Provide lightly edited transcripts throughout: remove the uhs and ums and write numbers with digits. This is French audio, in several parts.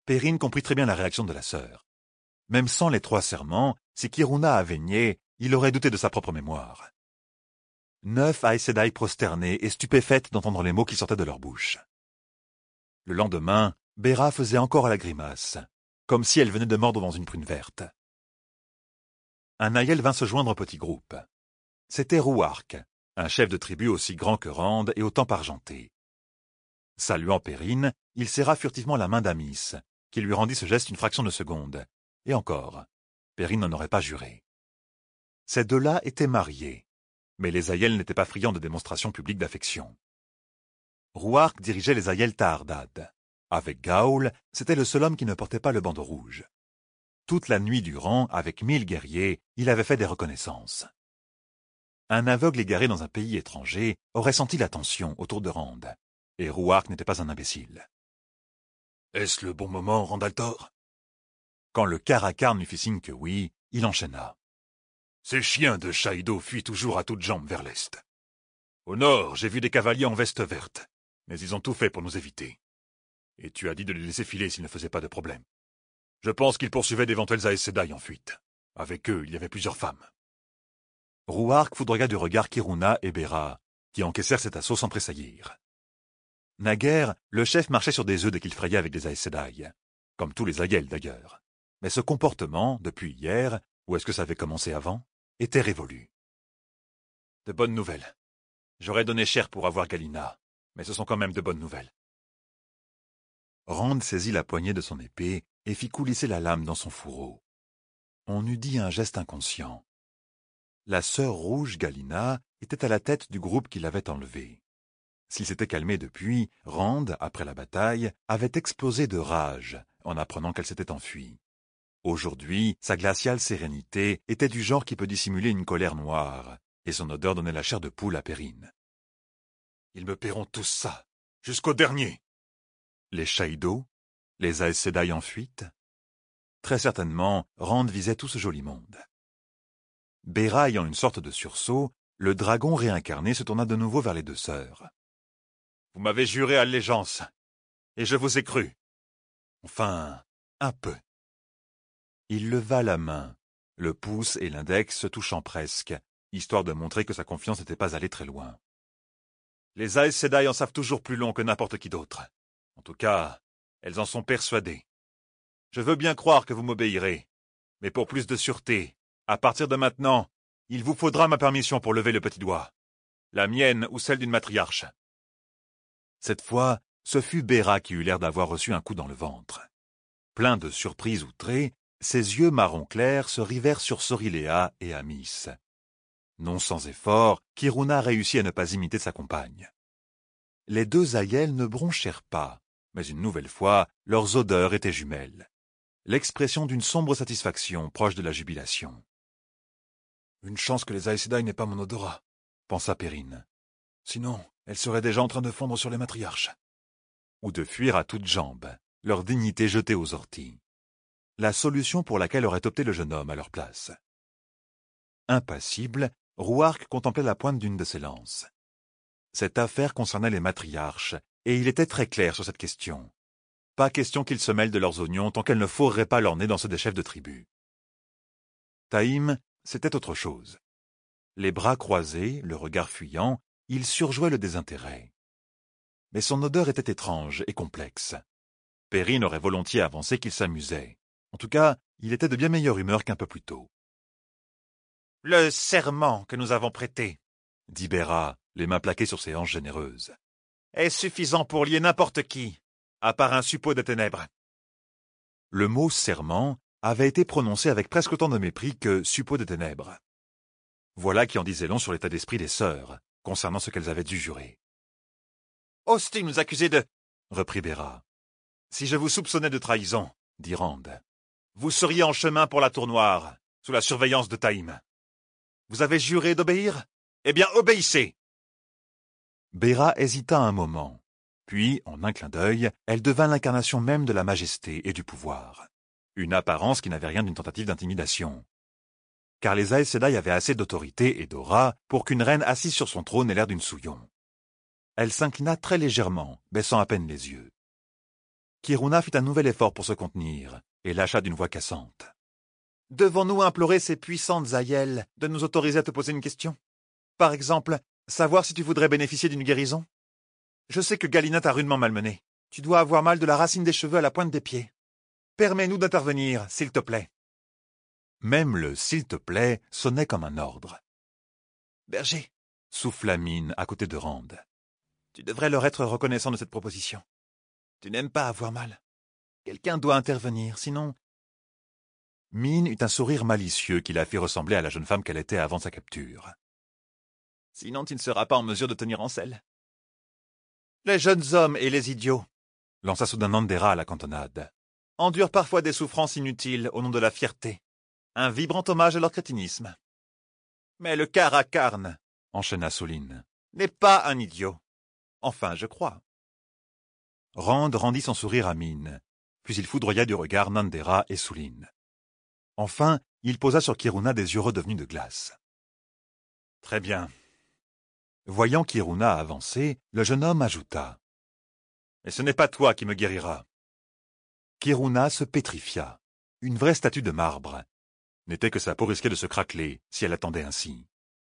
Perrine comprit très bien la réaction de la sœur. Même sans les 3 serments, si Kiruna avait nié, il aurait douté de sa propre mémoire. 9 Aes Sedai prosternées et stupéfaites d'entendre les mots qui sortaient de leur bouche. Le lendemain, Bera faisait encore la grimace, comme si elle venait de mordre dans une prune verte. Un Aiel vint se joindre au petit groupe. C'était Rouark, un chef de tribu aussi grand que Rand et autant argenté. Saluant Perrine, il serra furtivement la main d'Amis, qui lui rendit ce geste une fraction de seconde. Et encore, Perrine n'en aurait pas juré. Ces deux-là étaient mariés, mais les Aiels n'étaient pas friands de démonstrations publiques d'affection. Rouark dirigeait les Aiels Tahardad. Avec Gaoul, c'était le seul homme qui ne portait pas le bandeau rouge. Toute la nuit durant, avec 1000 guerriers, il avait fait des reconnaissances. Un aveugle égaré dans un pays étranger aurait senti la tension autour de Rand, et Rouark n'était pas un imbécile. « Est-ce le bon moment, Randaltor ?» Quand le Caracarne lui fit signe que oui, il enchaîna. « Ces chiens de Shaido fuient toujours à toutes jambes vers l'est. Au nord, j'ai vu des cavaliers en veste verte, mais ils ont tout fait pour nous éviter. Et tu as dit de les laisser filer s'ils ne faisaient pas de problème. Je pense qu'ils poursuivaient d'éventuels Aes Sedai en fuite. Avec eux, il y avait plusieurs femmes. » Rouark foudroya du regard Kiruna et Bera, qui encaissèrent cet assaut sans tressaillir. Naguère, le chef marchait sur des œufs dès qu'il frayait avec les Aes Sedai, comme tous les Aiels d'ailleurs. Mais ce comportement, depuis hier, ou est-ce que ça avait commencé avant, était révolu. De bonnes nouvelles. J'aurais donné cher pour avoir Galina, mais ce sont quand même de bonnes nouvelles. Rand saisit la poignée de son épée et fit coulisser la lame dans son fourreau. On eût dit un geste inconscient. La sœur rouge Galina était à la tête du groupe qui l'avait enlevée. S'il s'était calmé depuis, Rand, après la bataille, avait explosé de rage en apprenant qu'elle s'était enfuie. Aujourd'hui, sa glaciale sérénité était du genre qui peut dissimuler une colère noire, et son odeur donnait la chair de poule à Perrine. « Ils me paieront tous ça, jusqu'au dernier !» Les Shaido, les Aes Sedai en fuite. Très certainement, Rand visait tout ce joli monde. Bera ayant une sorte de sursaut, le dragon réincarné se tourna de nouveau vers les 2 sœurs. « Vous m'avez juré allégeance, et je vous ai cru. Enfin, un peu. » Il leva la main, le pouce et l'index se touchant presque, histoire de montrer que sa confiance n'était pas allée très loin. Les Aes Sedai en savent toujours plus long que n'importe qui d'autre. En tout cas, elles en sont persuadées. Je veux bien croire que vous m'obéirez, mais pour plus de sûreté, à partir de maintenant, il vous faudra ma permission pour lever le petit doigt. La mienne ou celle d'une matriarche. Cette fois, ce fut Bera qui eut l'air d'avoir reçu un coup dans le ventre. Plein de surprise outrée, ses yeux marron clair se rivèrent sur Sorilea et Amis. Non sans effort, Kiruna réussit à ne pas imiter sa compagne. Les 2 Aiels ne bronchèrent pas, mais une nouvelle fois, leurs odeurs étaient jumelles. L'expression d'une sombre satisfaction proche de la jubilation. « Une chance que les Aes Sedai n'aient pas mon odorat, » pensa Perrine. « Sinon, elles seraient déjà en train de fondre sur les matriarches. » Ou de fuir à toutes jambes, leur dignité jetée aux orties. La solution pour laquelle aurait opté le jeune homme à leur place. Impassible, Rouark contemplait la pointe d'une de ses lances. Cette affaire concernait les matriarches, et il était très clair sur cette question. Pas question qu'ils se mêlent de leurs oignons tant qu'elles ne fourreraient pas leur nez dans ceux des chefs de tribu. Taïm, c'était autre chose. Les bras croisés, le regard fuyant, il surjouait le désintérêt. Mais son odeur était étrange et complexe. Perrine aurait volontiers avancé qu'il s'amusait. En tout cas, il était de bien meilleure humeur qu'un peu plus tôt. « Le serment que nous avons prêté, » dit Bera, les mains plaquées sur ses hanches généreuses, « est suffisant pour lier n'importe qui, à part un suppôt de ténèbres. » Le mot « serment » avait été prononcé avec presque autant de mépris que « suppôt de ténèbres ». Voilà qui en disait long sur l'état d'esprit des sœurs, concernant ce qu'elles avaient dû jurer. « Oses-tu nous accuser de... » reprit Bera. « Si je vous soupçonnais de trahison, » dit Rand, « vous seriez en chemin pour la Tour Noire, sous la surveillance de Taïm. Vous avez juré d'obéir? Eh bien, obéissez !» Bera hésita un moment, puis, en un clin d'œil, elle devint l'incarnation même de la majesté et du pouvoir. Une apparence qui n'avait rien d'une tentative d'intimidation. Car les Aes Sedai avaient assez d'autorité et d'aura pour qu'une reine assise sur son trône ait l'air d'une souillon. Elle s'inclina très légèrement, baissant à peine les yeux. « Kiruna fit un nouvel effort pour se contenir et lâcha d'une voix cassante. « Devons-nous implorer ces puissantes aïelles de nous autoriser à te poser une question? Par exemple, savoir si tu voudrais bénéficier d'une guérison? Je sais que Galina t'a rudement malmené. Tu dois avoir mal de la racine des cheveux à la pointe des pieds. Permets-nous d'intervenir, s'il te plaît. » Même le « s'il te plaît » sonnait comme un ordre. « Berger, » souffla Mine à côté de Rand. « Tu devrais leur être reconnaissant de cette proposition. Tu n'aimes pas avoir mal. Quelqu'un doit intervenir, sinon... » Mine eut un sourire malicieux qui la fit ressembler à la jeune femme qu'elle était avant sa capture. « Sinon tu ne seras pas en mesure de tenir en selle. »« Les jeunes hommes et les idiots, » lança soudain Nandera à la cantonade, « endurent parfois des souffrances inutiles au nom de la fierté. Un vibrant hommage à leur crétinisme. Mais le Karakarn, enchaîna Souline, n'est pas un idiot. Enfin, je crois. » Rand rendit son sourire à Mine, puis il foudroya du regard Nandera et Souline. Enfin, il posa sur Kiruna des yeux redevenus de glace. « Très bien. » Voyant Kiruna avancer, le jeune homme ajouta. « Mais ce n'est pas toi qui me guériras. » Kiruna se pétrifia, une vraie statue de marbre. N'était que sa peau risquait de se craqueler si elle attendait ainsi.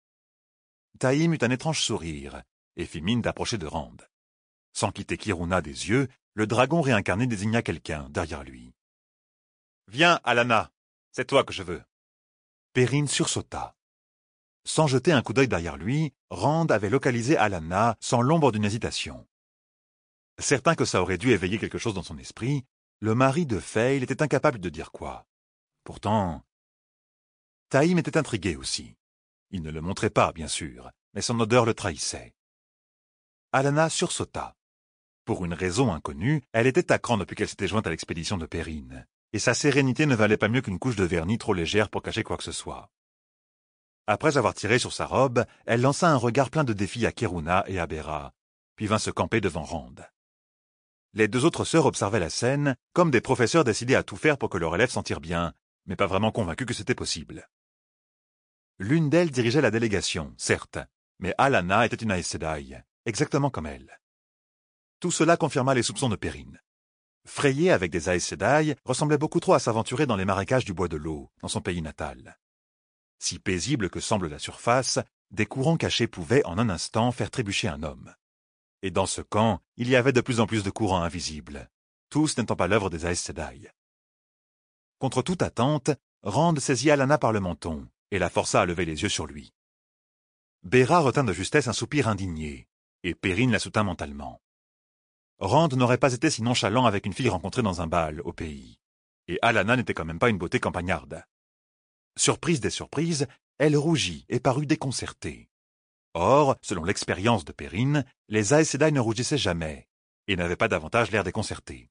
Taïm eut un étrange sourire et fit mine d'approcher de Rand. Sans quitter Kiruna des yeux, le dragon réincarné désigna quelqu'un derrière lui. « Viens, Alana, c'est toi que je veux. » Perrine sursauta. Sans jeter un coup d'œil derrière lui, Rand avait localisé Alana sans l'ombre d'une hésitation. Certain que ça aurait dû éveiller quelque chose dans son esprit, le mari de Fayle était incapable de dire quoi. Pourtant, Taïm était intrigué aussi. Il ne le montrait pas, bien sûr, mais son odeur le trahissait. Alana sursauta. Pour une raison inconnue, elle était à cran depuis qu'elle s'était jointe à l'expédition de Perrine, et sa sérénité ne valait pas mieux qu'une couche de vernis trop légère pour cacher quoi que ce soit. Après avoir tiré sur sa robe, elle lança un regard plein de défi à Kiruna et à Bera, puis vint se camper devant Rand. Les deux autres sœurs observaient la scène, comme des professeurs décidés à tout faire pour que leur élève s'en tire bien, mais pas vraiment convaincus que c'était possible. L'une d'elles dirigeait la délégation, certes, mais Alana était une Aes Sedai, exactement comme elle. Tout cela confirma les soupçons de Perrine. Frayer avec des Aes Sedai ressemblait beaucoup trop à s'aventurer dans les marécages du bois de l'eau, dans son pays natal. Si paisible que semble la surface, des courants cachés pouvaient en un instant faire trébucher un homme. Et dans ce camp, il y avait de plus en plus de courants invisibles, tous n'étant pas l'œuvre des Aes Sedai. Contre toute attente, Rand saisit Alana par le menton et la força à lever les yeux sur lui. Bera retint de justesse un soupir indigné, et Perrine la soutint mentalement. Rand n'aurait pas été si nonchalant avec une fille rencontrée dans un bal au pays, et Alana n'était quand même pas une beauté campagnarde. Surprise des surprises, elle rougit et parut déconcertée. Or, selon l'expérience de Perrine, les Aes Sedai ne rougissaient jamais, et n'avaient pas davantage l'air déconcertés.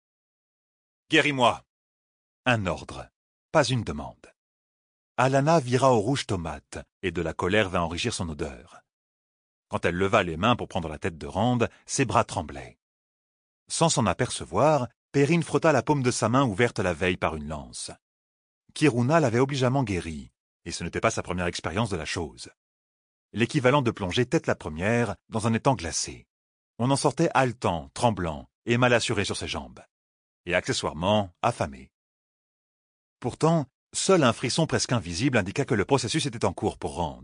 « Guéris-moi !» Un ordre, pas une demande. Alana vira au rouge tomate, et de la colère vint enrichir son odeur. Quand elle leva les mains pour prendre la tête de Rand, ses bras tremblaient. Sans s'en apercevoir, Perrine frotta la paume de sa main ouverte la veille par une lance. Kiruna l'avait obligeamment guérie, et ce n'était pas sa première expérience de la chose. L'équivalent de plonger tête la première dans un étang glacé. On en sortait haletant, tremblant et mal assuré sur ses jambes. Et accessoirement affamé. Pourtant, seul un frisson presque invisible indiqua que le processus était en cours pour Rand.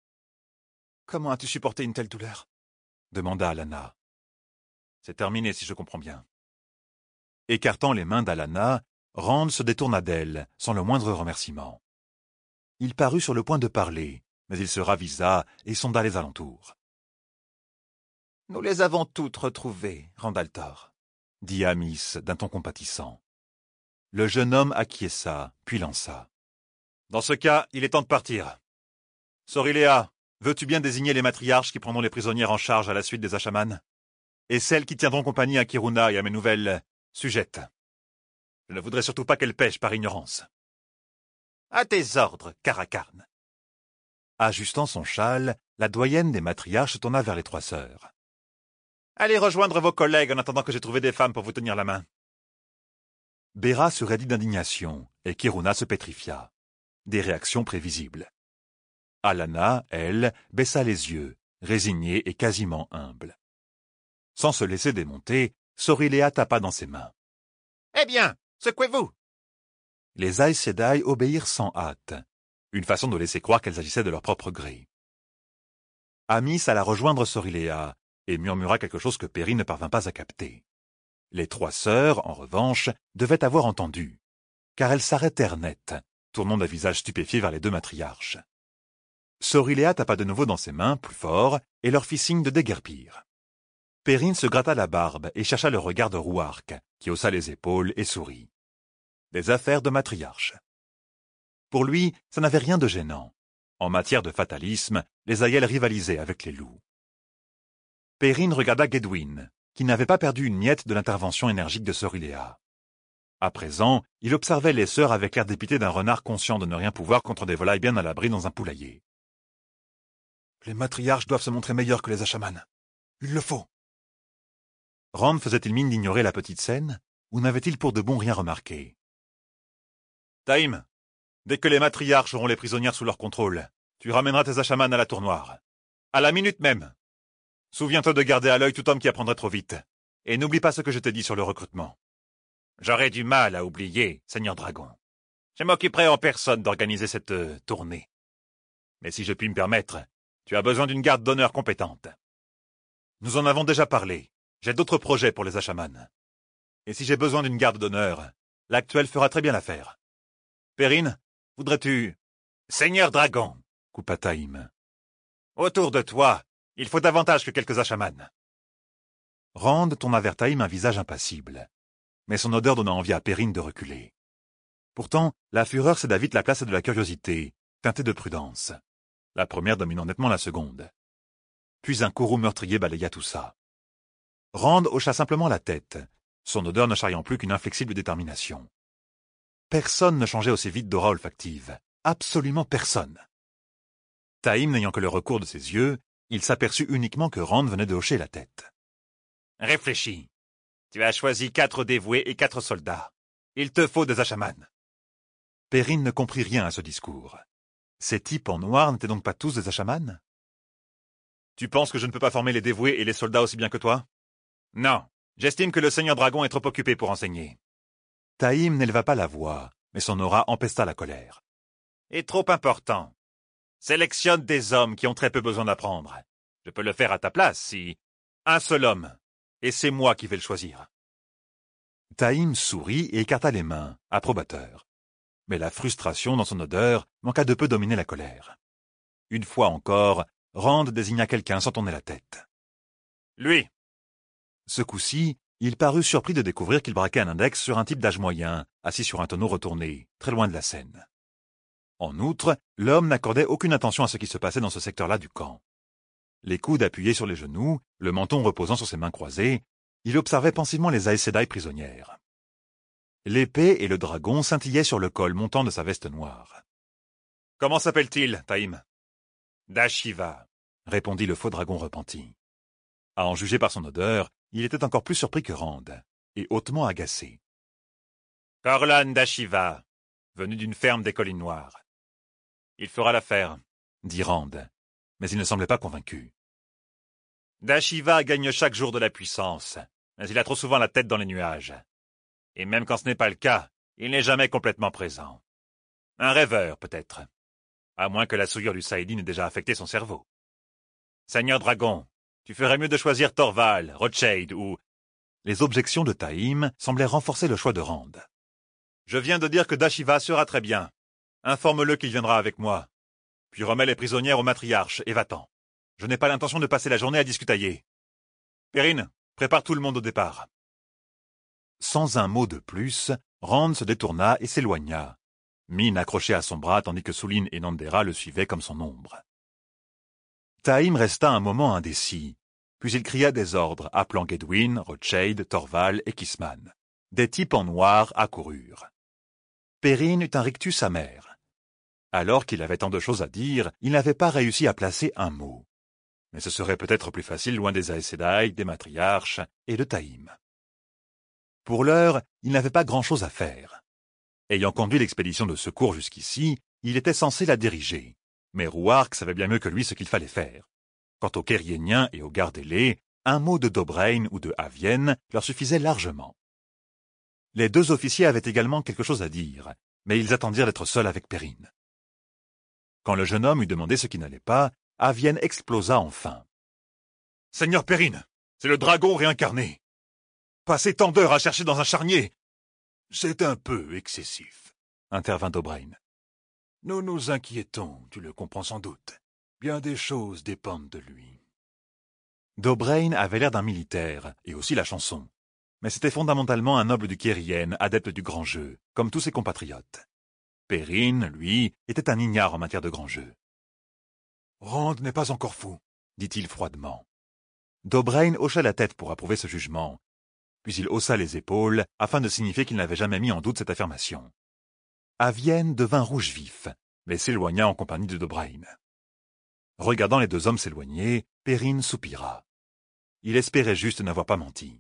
« Comment as-tu supporté une telle douleur ?» demanda Alana. « C'est terminé si je comprends bien. » Écartant les mains d'Alana, Rand se détourna d'elle, sans le moindre remerciement. Il parut sur le point de parler, mais il se ravisa et sonda les alentours. « Nous les avons toutes retrouvées, Randaltor, » dit Amis d'un ton compatissant. Le jeune homme acquiesça, puis lança. « Dans ce cas, il est temps de partir. Sorylea, veux-tu bien désigner les matriarches qui prendront les prisonnières en charge à la suite des Ashaman, et celles qui tiendront compagnie à Kiruna et à mes nouvelles sujettes? Je ne voudrais surtout pas qu'elles pêchent par ignorance. »« À tes ordres, Karakarn. » Ajustant son châle, la doyenne des matriarches se tourna vers les trois sœurs. « Allez rejoindre vos collègues en attendant que j'ai trouvé des femmes pour vous tenir la main. » Bera se raidit d'indignation, et Kiruna se pétrifia. Des réactions prévisibles. Alana, elle, baissa les yeux, résignée et quasiment humble. Sans se laisser démonter, Sorylea tapa dans ses mains. Eh bien, secouez-vous !» Les Aes Sedai obéirent sans hâte, une façon de laisser croire qu'elles agissaient de leur propre gré. Amis alla rejoindre Sorylea et murmura quelque chose que Perrine ne parvint pas à capter. Les trois sœurs, en revanche, devaient avoir entendu, car elles s'arrêtèrent net, tournant d'un visage stupéfié vers les deux matriarches. Sorylea tapa de nouveau dans ses mains, plus fort, et leur fit signe de déguerpir. Perrine se gratta la barbe et chercha le regard de Rouark, qui haussa les épaules et sourit. Des affaires de matriarche. Pour lui, ça n'avait rien de gênant. En matière de fatalisme, les Aiel rivalisaient avec les loups. Perrine regarda Gedwyn, qui n'avait pas perdu une miette de l'intervention énergique de Sorylea. À présent, il observait les sœurs avec l'air dépité d'un renard conscient de ne rien pouvoir contre des volailles bien à l'abri dans un poulailler. Les matriarches doivent se montrer meilleurs que les Ashamanes. Il le faut. Rand faisait-il mine d'ignorer la petite scène, ou n'avait-il pour de bon rien remarqué? Taïm, dès que les matriarches auront les prisonnières sous leur contrôle, tu ramèneras tes Ashamanes à la tournoire. À la minute même. Souviens-toi de garder à l'œil tout homme qui apprendrait trop vite. Et n'oublie pas ce que je t'ai dit sur le recrutement. J'aurais du mal à oublier, Seigneur Dragon. Je m'occuperai en personne d'organiser cette tournée. Mais si je puis me permettre, tu as besoin d'une garde d'honneur compétente. Nous en avons déjà parlé. J'ai d'autres projets pour les Ashamanes. Et si j'ai besoin d'une garde d'honneur, l'actuelle fera très bien l'affaire. Perrine, voudrais-tu... Seigneur Dragon, coupa Taïm. Autour de toi, il faut davantage que quelques Ashamanes. Rand tourna vers Taïm un visage impassible. Mais son odeur donna envie à Perrine de reculer. Pourtant, la fureur céda vite la place de la curiosité, teintée de prudence. La première dominant nettement la seconde. Puis un courroux meurtrier balaya tout ça. Rand hocha simplement la tête, son odeur ne charriant plus qu'une inflexible détermination. Personne ne changeait aussi vite d'aura olfactive. Absolument personne. Taïm n'ayant que le recours de ses yeux, il s'aperçut uniquement que Rand venait de hocher la tête. Réfléchis. Tu as choisi 4 dévoués et 4 soldats. Il te faut des Ashamanes. Perrine ne comprit rien à ce discours. Ces types en noir n'étaient donc pas tous des Ashamanes? Tu penses que je ne peux pas former les dévoués et les soldats aussi bien que toi? Non, j'estime que le Seigneur Dragon est trop occupé pour enseigner. Taïm n'éleva pas la voix, mais son aura empesta la colère. Et trop important. Sélectionne des hommes qui ont très peu besoin d'apprendre. Je peux le faire à ta place si... Un seul homme. Et c'est moi qui vais le choisir. Taïm sourit et écarta les mains, approbateur. Mais la frustration dans son odeur manqua de peu dominer la colère. Une fois encore, Rand désigna quelqu'un sans tourner la tête. Lui. Ce coup-ci, il parut surpris de découvrir qu'il braquait un index sur un type d'âge moyen, assis sur un tonneau retourné, très loin de la scène. En outre, l'homme n'accordait aucune attention à ce qui se passait dans ce secteur-là du camp. Les coudes appuyés sur les genoux, le menton reposant sur ses mains croisées, il observait pensivement les Aes Sedai prisonnières. L'épée et le dragon scintillaient sur le col montant de sa veste noire. « Comment s'appelle-t-il, Taïm ?»« Dashiva » répondit le faux dragon repenti. À en juger par son odeur, il était encore plus surpris que Rand, et hautement agacé. « Corlan Dashiva, venu d'une ferme des collines noires. »« Il fera l'affaire, » dit Rand, mais il ne semblait pas convaincu. « Dashiva gagne chaque jour de la puissance, mais il a trop souvent la tête dans les nuages. Et même quand ce n'est pas le cas, il n'est jamais complètement présent. Un rêveur, peut-être. À moins que la souillure du Saïdi n'ait déjà affecté son cerveau. Seigneur Dragon, tu ferais mieux de choisir Torval, Rothschild ou... Les objections de Taïm semblaient renforcer le choix de Rand. Je viens de dire que Dashiva sera très bien. Informe-le qu'il viendra avec moi. Puis remets les prisonnières au matriarche et va-t'en. Je n'ai pas l'intention de passer la journée à discutailler. Perrine, prépare tout le monde au départ. Sans un mot de plus, Rand se détourna et s'éloigna, mine accrochée à son bras tandis que Sulin et Nandera le suivaient comme son ombre. Taïm resta un moment indécis, puis il cria des ordres, appelant Gedwyn, Rothschild, Torval et Kisman. Des types en noir accoururent. Perrine eut un rictus amer. Alors qu'il avait tant de choses à dire, il n'avait pas réussi à placer un mot. Mais ce serait peut-être plus facile loin des Aes Sedai, des matriarches et de Taïm. Pour l'heure, il n'avait pas grand-chose à faire. Ayant conduit l'expédition de secours jusqu'ici, il était censé la diriger. Mais Rouark savait bien mieux que lui ce qu'il fallait faire. Quant aux Kériéniens et aux Gardélés, un mot de Dobraine ou de Havienne leur suffisait largement. Les deux officiers avaient également quelque chose à dire, mais ils attendirent d'être seuls avec Perrine. Quand le jeune homme eut demandé ce qui n'allait pas, Avienne explosa enfin. « Seigneur Perrine, c'est le dragon réincarné. Passer tant d'heures à chercher dans un charnier, c'est un peu excessif, » intervint Dobrain. « Nous nous inquiétons, tu le comprends sans doute. Bien des choses dépendent de lui. » Dobrain avait l'air d'un militaire, et aussi la chanson. Mais c'était fondamentalement un noble du Kérien, adepte du grand jeu, comme tous ses compatriotes. Perrine, lui, était un ignare en matière de grand jeu. « Rand n'est pas encore fou, » dit-il froidement. Dobrain hocha la tête pour approuver ce jugement, puis il haussa les épaules afin de signifier qu'il n'avait jamais mis en doute cette affirmation. Avienne devint rouge vif, mais s'éloigna en compagnie de Dobrain. Regardant les deux hommes s'éloigner, Perrine soupira. Il espérait juste n'avoir pas menti.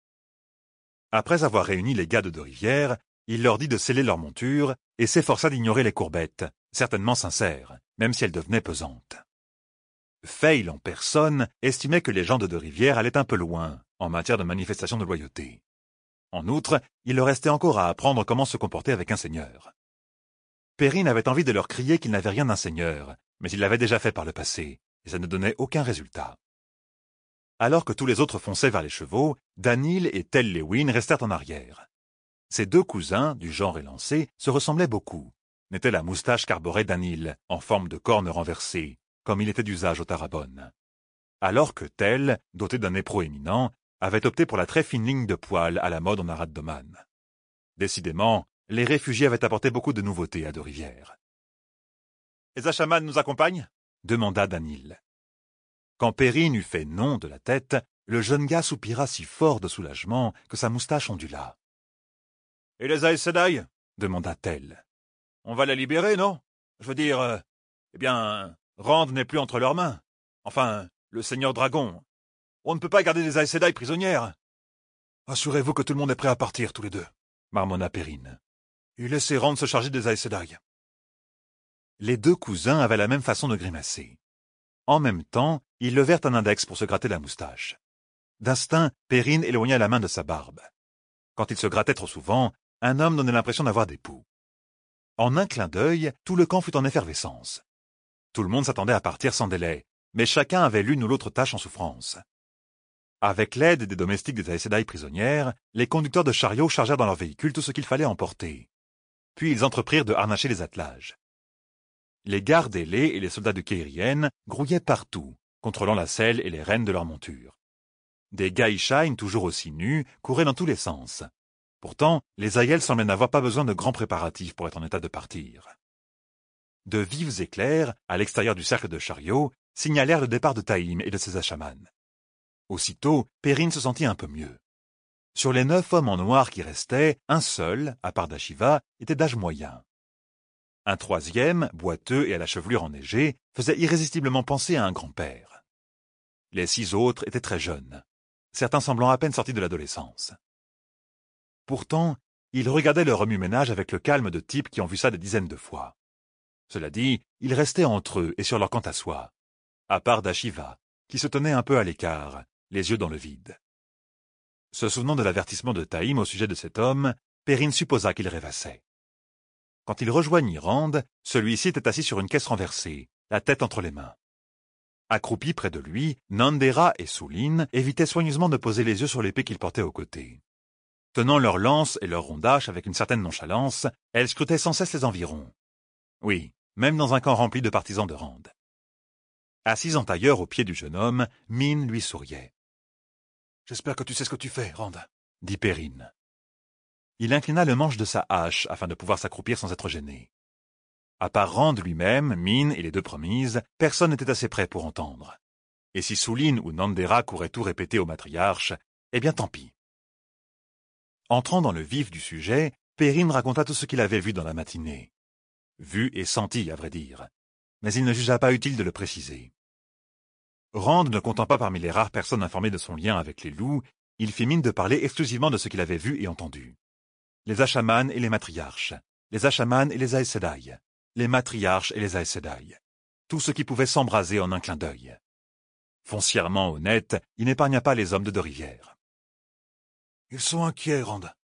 Après avoir réuni les gars de Deux-Rivières, il leur dit de sceller leur monture et s'efforça d'ignorer les courbettes, certainement sincères, même si elles devenaient pesantes. Feil en personne estimait que les gens de Deux-Rivières allaient un peu loin en matière de manifestation de loyauté. En outre, il leur restait encore à apprendre comment se comporter avec un seigneur. Perrine avait envie de leur crier qu'il n'avait rien d'un seigneur, mais il l'avait déjà fait par le passé, et ça ne donnait aucun résultat. Alors que tous les autres fonçaient vers les chevaux, Danil et Tell Lewin restèrent en arrière. Ces deux cousins, du genre élancé, se ressemblaient beaucoup, n'était la moustache qu'arborait Danil, en forme de corne renversée, comme il était d'usage au Tarabonne. Alors que Tell, doté d'un nez proéminent, avait opté pour la très fine ligne de poils à la mode en Arad Doman. Décidément, les réfugiés avaient apporté beaucoup de nouveautés à Deux-Rivières. « Les Ashaman nous accompagnent » demanda Danil. Quand Perrine eut fait non de la tête, le jeune gars soupira si fort de soulagement que sa moustache ondula. « Et les Aes Sedai » demanda-t-elle. « On va la libérer, non? Je veux dire, eh bien, Rand n'est plus entre leurs mains. Enfin, le seigneur dragon. On ne peut pas garder les Aes Sedai prisonnières. »« Assurez-vous que tout le monde est prêt à partir, tous les deux, » marmonna Perrine. « Et laissez Rand se charger des Aes Sedai. » Les deux cousins avaient la même façon de grimacer. En même temps, ils levèrent un index pour se gratter la moustache. D'instinct, Perrine éloigna la main de sa barbe. Quand il se grattait trop souvent, un homme donnait l'impression d'avoir des poux. En un clin d'œil, tout le camp fut en effervescence. Tout le monde s'attendait à partir sans délai, mais chacun avait l'une ou l'autre tâche en souffrance. Avec l'aide des domestiques des Aes Sedai prisonnières, les conducteurs de chariots chargèrent dans leurs véhicules tout ce qu'il fallait emporter. Puis ils entreprirent de harnacher les attelages. Les gardes ailés et les soldats de Kérien grouillaient partout, contrôlant la selle et les rênes de leur monture. Des Gaïshain, toujours aussi nus, couraient dans tous les sens. Pourtant, les Aiels semblaient n'avoir pas besoin de grands préparatifs pour être en état de partir. De vifs éclairs, à l'extérieur du cercle de chariots, signalèrent le départ de Taïm et de ses Ashaman. Aussitôt, Perrine se sentit un peu mieux. Sur les 9 hommes en noir qui restaient, un seul, à part d'Ashiva, était d'âge moyen. Un troisième, boiteux et à la chevelure enneigée, faisait irrésistiblement penser à un grand-père. Les 6 autres étaient très jeunes, certains semblant à peine sortis de l'adolescence. Pourtant, ils regardaient le remue-ménage avec le calme de types qui ont vu ça des dizaines de fois. Cela dit, ils restaient entre eux et sur leur camp à soie, à part d'Ashiva, qui se tenait un peu à l'écart, les yeux dans le vide. Se souvenant de l'avertissement de Taïm au sujet de cet homme, Perrine supposa qu'il rêvassait. Quand il rejoignit Rand, celui-ci était assis sur une caisse renversée, la tête entre les mains. Accroupis près de lui, Nandera et Souline évitaient soigneusement de poser les yeux sur l'épée qu'ils portaient aux côtés. Tenant leurs lances et leurs rondaches avec une certaine nonchalance, elles scrutaient sans cesse les environs. Oui, même dans un camp rempli de partisans de Rand. Assis en tailleur au pied du jeune homme, Min lui souriait. « J'espère que tu sais ce que tu fais, Rand, » dit Perrine. Il inclina le manche de sa hache afin de pouvoir s'accroupir sans être gêné. À part Rand lui-même, Min et les deux promises, personne n'était assez près pour entendre. Et si Souline ou Nandera couraient tout répéter au matriarche, eh bien tant pis. Entrant dans le vif du sujet, Perrine raconta tout ce qu'il avait vu dans la matinée. Vu et senti, à vrai dire, mais il ne jugea pas utile de le préciser. Rand ne comptant pas parmi les rares personnes informées de son lien avec les loups, il fit mine de parler exclusivement de ce qu'il avait vu et entendu. Les Ashaman et les matriarches, les Ashaman et les Aes Sedai, les matriarches et les Aes Sedai, tout ce qui pouvait s'embraser en un clin d'œil. Foncièrement honnête, il n'épargna pas les hommes de Deux-Rivières. « Ils sont inquiets, Rand.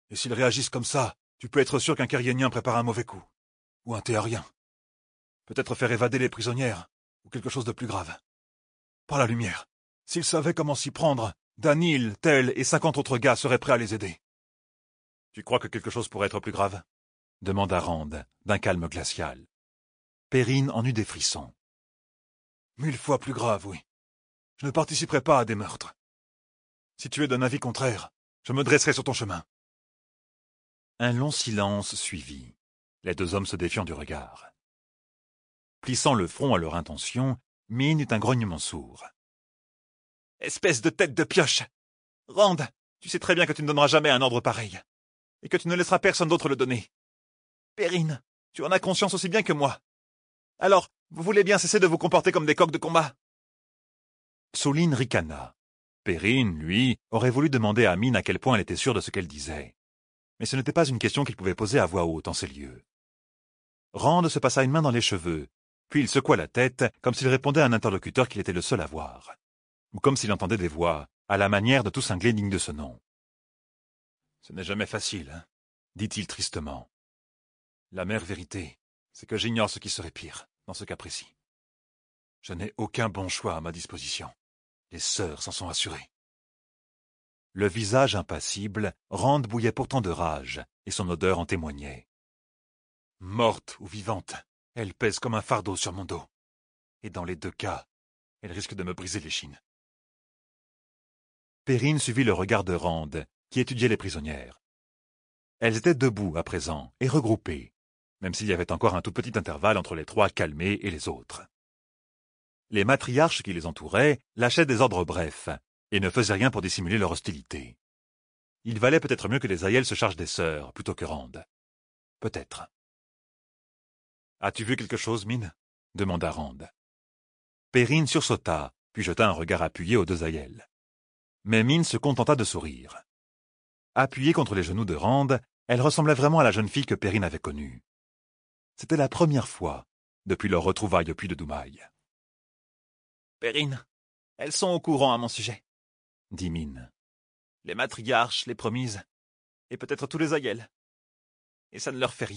Et s'ils réagissent comme ça, tu peux être sûr qu'un Kériénien prépare un mauvais coup. Ou un Théarien. Peut-être faire évader les prisonnières, ou quelque chose de plus grave. Par la lumière, s'ils savaient comment s'y prendre, Danil, Tel et 50 autres gars seraient prêts à les aider. Tu crois que quelque chose pourrait être plus grave? Demanda Rand, d'un calme glacial. Perrine en eut des frissons. 1000 fois plus grave, oui. Je ne participerai pas à des meurtres. Si tu es d'un avis contraire, je me dresserai sur ton chemin. Un long silence suivit, les deux hommes se défiant du regard. Plissant le front à leur intention, Min eut un grognement sourd. « Espèce de tête de pioche! Rand, tu sais très bien que tu ne donneras jamais un ordre pareil, et que tu ne laisseras personne d'autre le donner. Perrine, tu en as conscience aussi bien que moi. Alors, vous voulez bien cesser de vous comporter comme des coqs de combat ?» Soline ricana. Perrine, lui, aurait voulu demander à Min à quel point elle était sûre de ce qu'elle disait. Mais ce n'était pas une question qu'il pouvait poser à voix haute en ces lieux. Rand se passa une main dans les cheveux, puis il secoua la tête comme s'il répondait à un interlocuteur qu'il était le seul à voir, ou comme s'il entendait des voix, à la manière de tout cinglé digne de ce nom. « Ce n'est jamais facile, hein, dit-il tristement. La mère vérité, c'est que j'ignore ce qui serait pire, dans ce cas précis. Je n'ai aucun bon choix à ma disposition. Les sœurs s'en sont assurées. » Le visage impassible, Rand bouillait pourtant de rage, et son odeur en témoignait. Morte ou vivante, elle pèse comme un fardeau sur mon dos. Et dans les deux cas, elle risque de me briser l'échine. Perrine suivit le regard de Rand, qui étudiait les prisonnières. Elles étaient debout à présent, et regroupées, même s'il y avait encore un tout petit intervalle entre les trois calmés et les autres. Les matriarches qui les entouraient lâchaient des ordres brefs, et ne faisaient rien pour dissimuler leur hostilité. Il valait peut-être mieux que les aïels se chargent des sœurs, plutôt que Rand. Peut-être. « As-tu vu quelque chose, Min ?» demanda Rand. Perrine sursauta, puis jeta un regard appuyé aux deux aïels. Mais Min se contenta de sourire. Appuyée contre les genoux de Rand, elle ressemblait vraiment à la jeune fille que Perrine avait connue. C'était la première fois, depuis leur retrouvaille au puits de Doumaï. « Perrine, elles sont au courant à mon sujet, » dit Min. « Les matriarches, les promises, et peut-être tous les aïels. Et ça ne leur fait rien. »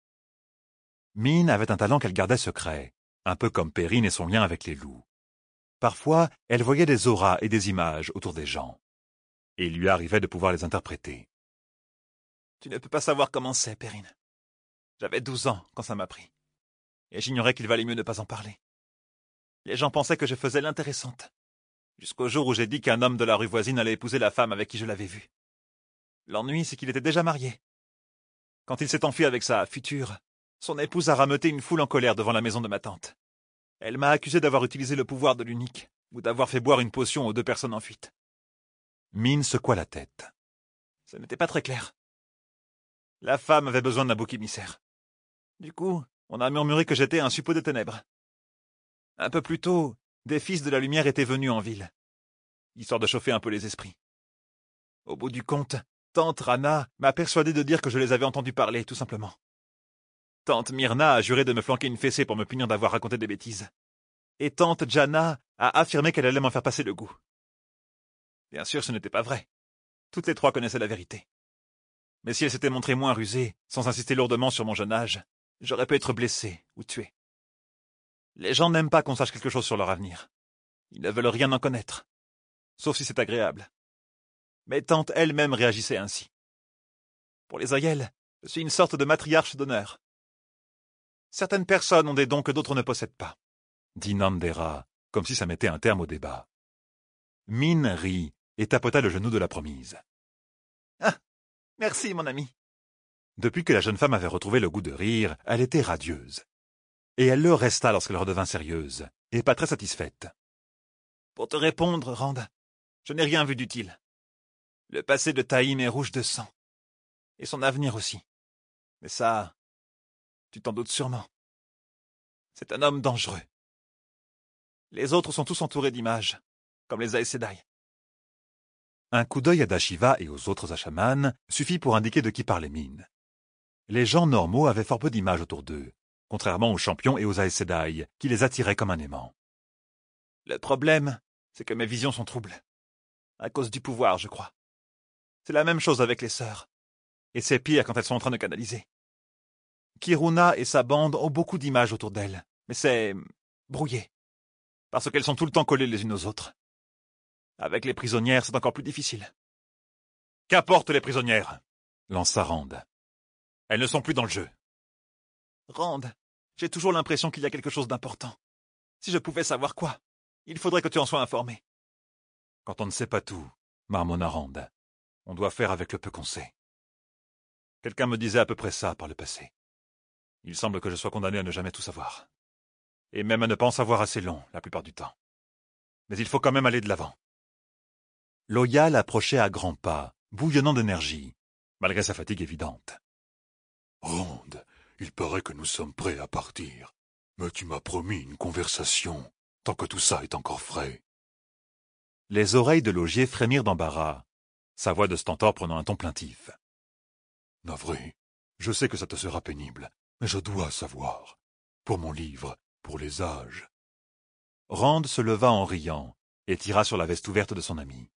Min avait un talent qu'elle gardait secret, un peu comme Perrine et son lien avec les loups. Parfois, elle voyait des auras et des images autour des gens, et il lui arrivait de pouvoir les interpréter. « Tu ne peux pas savoir comment c'est, Perrine. J'avais 12 ans quand ça m'a pris, et j'ignorais qu'il valait mieux ne pas en parler. Les gens pensaient que je faisais l'intéressante, jusqu'au jour où j'ai dit qu'un homme de la rue voisine allait épouser la femme avec qui je l'avais vu. L'ennui, c'est qu'il était déjà marié. Quand il s'est enfui avec sa future, son épouse a rameuté une foule en colère devant la maison de ma tante. Elle m'a accusé d'avoir utilisé le pouvoir de l'unique, ou d'avoir fait boire une potion aux deux personnes en fuite. » Min secoua la tête. Ce n'était pas très clair. La femme avait besoin d'un bouc émissaire. Du coup, on a murmuré que j'étais un suppôt des ténèbres. Un peu plus tôt, des fils de la lumière étaient venus en ville, histoire de chauffer un peu les esprits. Au bout du compte, tante Rana m'a persuadé de dire que je les avais entendus parler, tout simplement. Tante Myrna a juré de me flanquer une fessée pour me punir d'avoir raconté des bêtises. Et tante Jana a affirmé qu'elle allait m'en faire passer le goût. Bien sûr, ce n'était pas vrai. Toutes les trois connaissaient la vérité. Mais si elles s'étaient montrées moins rusées, sans insister lourdement sur mon jeune âge, j'aurais pu être blessé ou tué. Les gens n'aiment pas qu'on sache quelque chose sur leur avenir. Ils ne veulent rien en connaître, sauf si c'est agréable. Mais tante elle-même réagissait ainsi. Pour les aïels, je suis une sorte de matriarche d'honneur. Certaines personnes ont des dons que d'autres ne possèdent pas, dit Nandera, comme si ça mettait un terme au débat. Min rit et tapota le genou de la promise. Ah, merci, mon ami. Depuis que la jeune femme avait retrouvé le goût de rire, elle était radieuse. Et elle le resta lorsqu'elle redevint sérieuse, et pas très satisfaite. Pour te répondre, Rand, je n'ai rien vu d'utile. Le passé de Taïm est rouge de sang. Et son avenir aussi. Mais ça, tu t'en doutes sûrement. C'est un homme dangereux. Les autres sont tous entourés d'images, comme les Aes Sedai. Un coup d'œil à Dashiva et aux autres Ashamanes suffit pour indiquer de qui parlait Min. Les gens normaux avaient fort peu d'images autour d'eux, contrairement aux champions et aux Aes Sedai, qui les attiraient comme un aimant. Le problème, c'est que mes visions sont troubles. À cause du pouvoir, je crois. C'est la même chose avec les sœurs. Et c'est pire quand elles sont en train de canaliser. Kiruna et sa bande ont beaucoup d'images autour d'elles, mais c'est brouillé, parce qu'elles sont tout le temps collées les unes aux autres. Avec les prisonnières, c'est encore plus difficile. Qu'apportent les prisonnières? Lança Rand. Elles ne sont plus dans le jeu. Rand, j'ai toujours l'impression qu'il y a quelque chose d'important. Si je pouvais savoir quoi, il faudrait que tu en sois informé. Quand on ne sait pas tout, marmonna Rand, on doit faire avec le peu qu'on sait. Quelqu'un me disait à peu près ça par le passé. Il semble que je sois condamné à ne jamais tout savoir. Et même à ne pas en savoir assez long, la plupart du temps. Mais il faut quand même aller de l'avant. Loyal approchait à grands pas, bouillonnant d'énergie, malgré sa fatigue évidente. Rand, il paraît que nous sommes prêts à partir. Mais tu m'as promis une conversation, tant que tout ça est encore frais. Les oreilles de Laugier frémirent d'embarras, sa voix de stentor prenant un ton plaintif. Navré, je sais que ça te sera pénible, mais je dois savoir. Pour mon livre, pour les âges. Rand se leva en riant et tira sur la veste ouverte de son ami.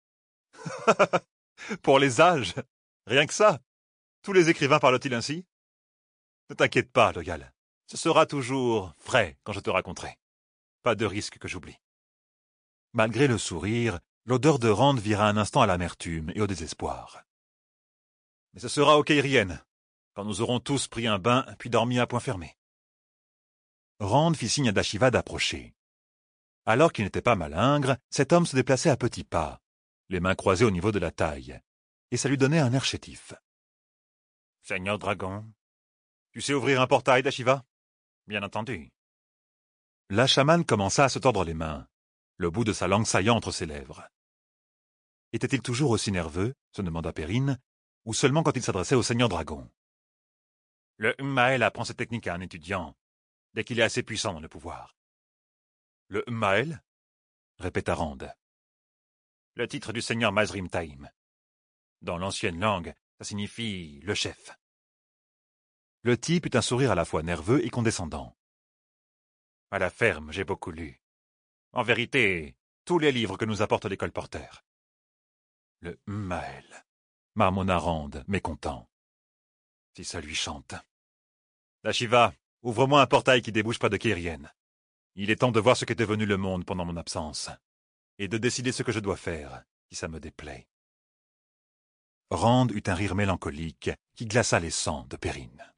Pour les âges? Rien que ça? Tous les écrivains parlent-ils ainsi? Ne t'inquiète pas, Loyal. Ce sera toujours frais quand je te raconterai. Pas de risque que j'oublie. Malgré le sourire, l'odeur de Rand vira un instant à l'amertume et au désespoir. Mais ce sera au Keirien, quand nous aurons tous pris un bain puis dormi à point fermé. Rand fit signe à Dashiva d'approcher. Alors qu'il n'était pas malingre, cet homme se déplaçait à petits pas, les mains croisées au niveau de la taille, et ça lui donnait un air chétif. « Seigneur Dragon, tu sais ouvrir un portail, Dashiva? Bien entendu. » La chamane commença à se tordre les mains, le bout de sa langue saillant entre ses lèvres. Était-il toujours aussi nerveux, se demanda Perrine, ou seulement quand il s'adressait au Seigneur Dragon? Le M'Mael apprend cette technique à un étudiant, dès qu'il est assez puissant dans le pouvoir. Le M'Mael? Répéta Rand. Le titre du Seigneur Mazrim Taim. Dans l'ancienne langue, ça signifie le chef. Le type eut un sourire à la fois nerveux et condescendant. À la ferme, j'ai beaucoup lu. En vérité, tous les livres que nous apporte l'école Porter. Le M'Mael, marmonna Rand, mécontent. Si ça lui chante. Dashiva, ouvre-moi un portail qui débouche pas de Keirien. Il est temps de voir ce qu'est devenu le monde pendant mon absence, et de décider ce que je dois faire, si ça me déplaît. Rand eut un rire mélancolique qui glaça les sangs de Perrine.